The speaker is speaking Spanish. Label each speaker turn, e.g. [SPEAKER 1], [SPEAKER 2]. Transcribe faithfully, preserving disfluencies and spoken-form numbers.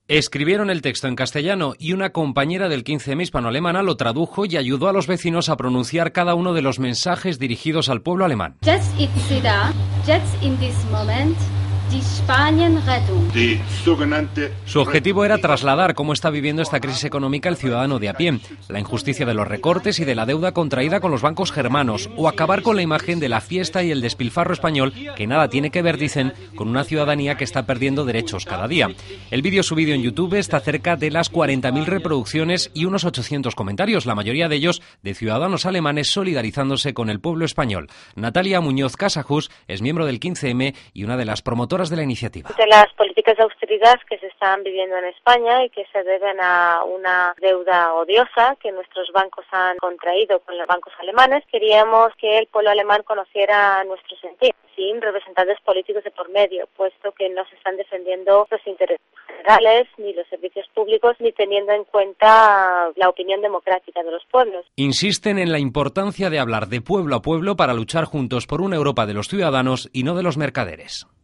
[SPEAKER 1] Escribieron el texto en castellano y una compañera del quince eme hispano-alemana lo tradujo y ayudó a los vecinos a pronunciar cada uno de los mensajes dirigidos al pueblo alemán.
[SPEAKER 2] Jetzt ist sie da, jetzt in this moment.
[SPEAKER 1] Su objetivo era trasladar cómo está viviendo esta crisis económica el ciudadano de a pie, la injusticia de los recortes y de la deuda contraída con los bancos germanos, o acabar con la imagen de la fiesta y el despilfarro español, que nada tiene que ver, dicen, con una ciudadanía que está perdiendo derechos cada día. El vídeo subido en YouTube está cerca de las cuarenta mil reproducciones y unos ochocientos comentarios, la mayoría de ellos de ciudadanos alemanes solidarizándose con el pueblo español. Natalia Muñoz Casajus es miembro del quince eme y una de las promotoras de la iniciativa.
[SPEAKER 3] De las políticas de austeridad que se están viviendo en España y que se deben a una deuda odiosa que nuestros bancos han contraído con los bancos alemanes, queríamos que el pueblo alemán conociera nuestro sentir, sin representantes políticos de por medio, puesto que no se están defendiendo los intereses generales, ni los servicios públicos, ni teniendo en cuenta la opinión democrática de los pueblos.
[SPEAKER 1] Insisten en la importancia de hablar de pueblo a pueblo para luchar juntos por una Europa de los ciudadanos y no de los mercaderes.